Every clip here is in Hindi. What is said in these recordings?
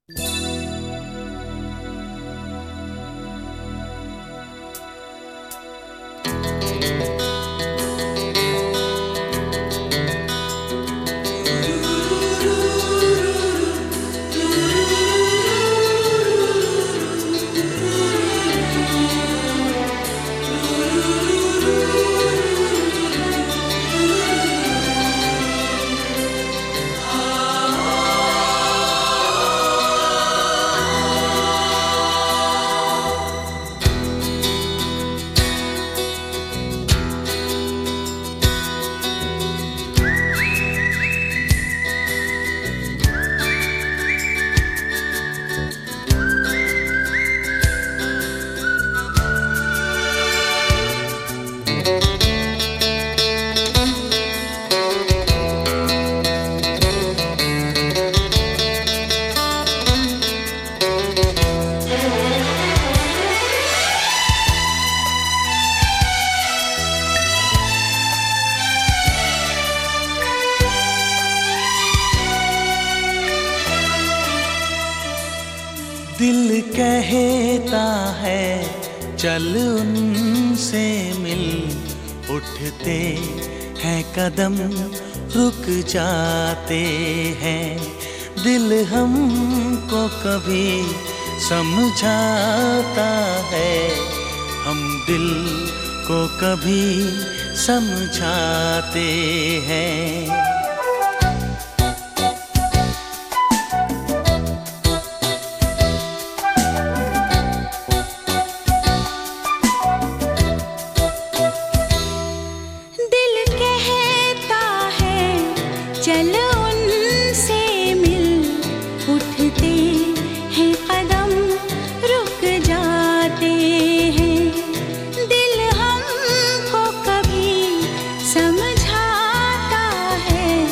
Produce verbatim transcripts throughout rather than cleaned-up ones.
दिल कहता है चल उनसे मिल, उठते हैं कदम रुक जाते हैं। दिल हमको कभी समझाता है, हम दिल को कभी समझाते हैं। चल उनसे मिल, उठते हैं कदम रुक जाते हैं। दिल हमको कभी समझाता है,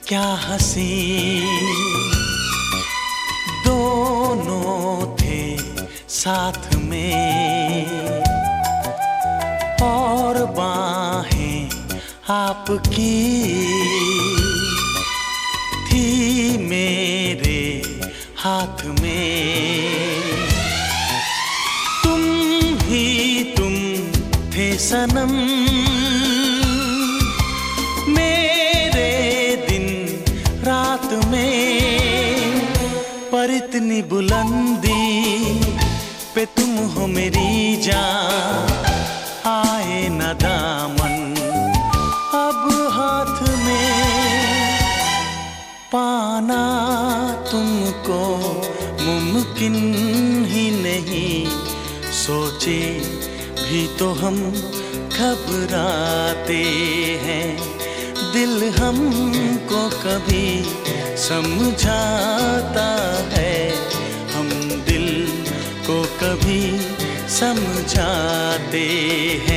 क्या हंसी दोनों थे साथ में, और बाहें आपकी थी मेरे हाथ में। तुम ही तुम थे सनम मेरे दिन रात में, पर इतनी बुलंदी पे तुम हो मेरी जान, आए न दामन अब हाथ में। पाना तुमको मुमकिन ही नहीं, सोचे भी तो हम घबराते हैं। दिल हमको कभी समझाता है, हम दिल को कभी समझाते